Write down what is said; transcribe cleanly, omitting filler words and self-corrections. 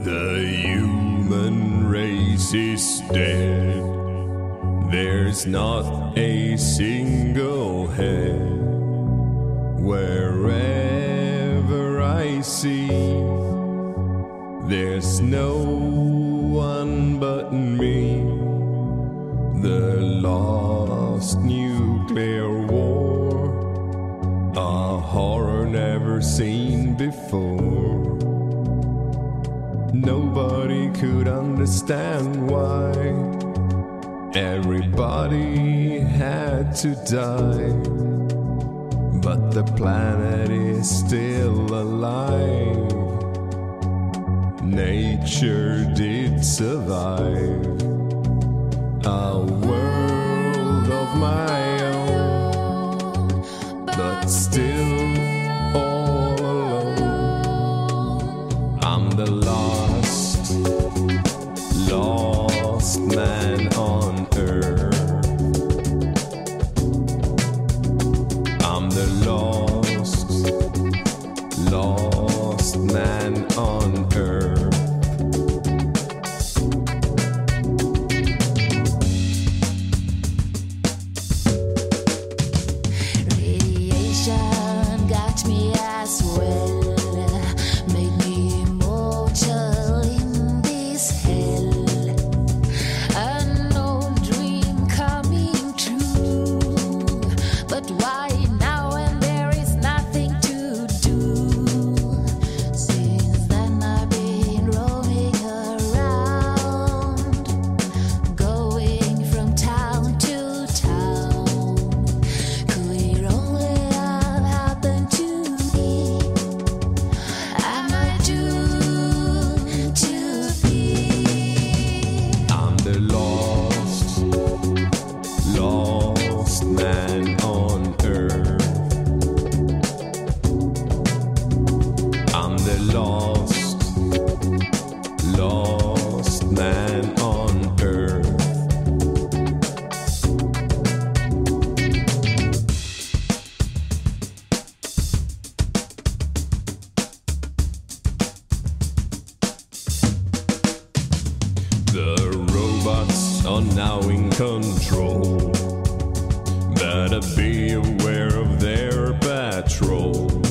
The human race is dead. There's not a single head. Wherever I see, there's no one but me. The lost nuclear war, a horror never seen before. Nobody could understand why everybody had to die, but the planet is still alive. Nature did survive. A world of my own, but still all alone. I'm the lost man on earth. I'm the lost man on earth. Radiation got me as well, made me immortal in this hell. An old dream coming true, but why now when there is nothing to do? Since then I've been roaming around, going from town to town. Could it only have happened to me? Am I doomed to be? I'm the lost man on earth. I'm the lost man on earth. The robots are now in control. Better be aware of their patrol.